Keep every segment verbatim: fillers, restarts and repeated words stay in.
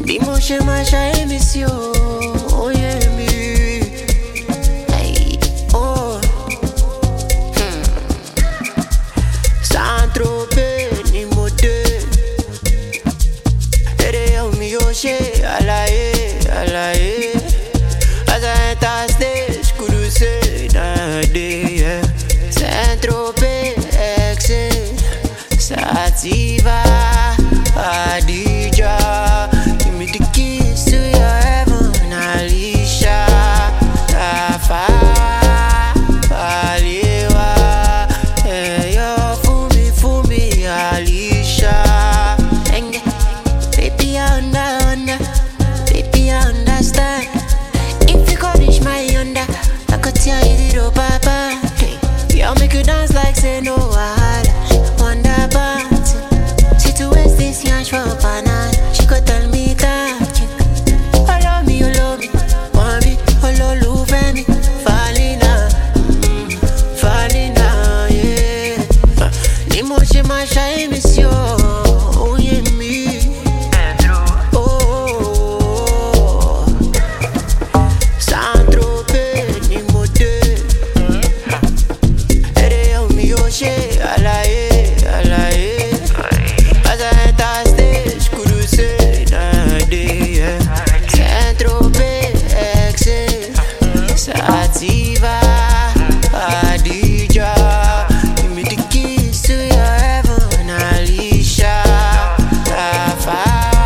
Di mo ṣe máa ṣàyẹ̀mí sí o, ó yé mi. Ay, oh. Hmm. Saint-Tropez ni mo dé. Ere omi yóò ṣe àlàyé, àlàyé. As I enter stage, kudu say na dey, yeah. Saint-Tropez, excel, sativa, Adija. Give me the keys to your heaven, Alicia. Rafa, Aliwa, hey yo, fumi, fumi, Alicia. Enge, baby I under, under, baby I understand. If you could reach my under, I could tell you the do papa. Hey, y'all make you dance like say no wahala. Wonder about she to waste this yash for a banana. She could tell me that you follow me, you love me, want me, follow love me, falling now, mm, falling now, yeah. Ni mo ṣe máa ṣàyẹ̀mí sí o, ó yé mi. Oh, Saint-Tropez ni mo dé. Ere omi yóò ṣe àlàyé, àlàyé. As I enter stage, kudu say na dey, yeah. Saint-Tropez, excel, sativa, Adija. Give me the keys to your heaven, Alicia. Rafa,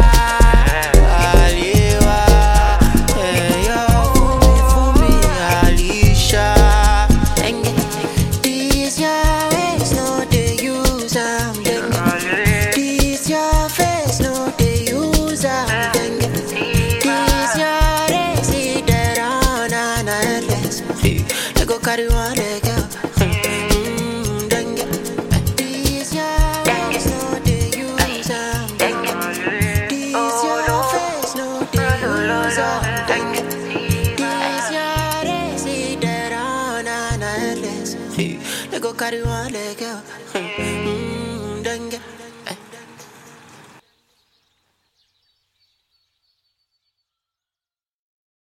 Aliwa, hey yo, fumi, fumi, Alicia. Enge, this your ways, no dey use am, denge. This your face, no dey use am, denge. This your race, see that on and endless. They go carry one leg out, mm, denge. This your ways, no dey use am, denge. This your face, no dey use am, denge. This your race, see that on and endless. They go carry one.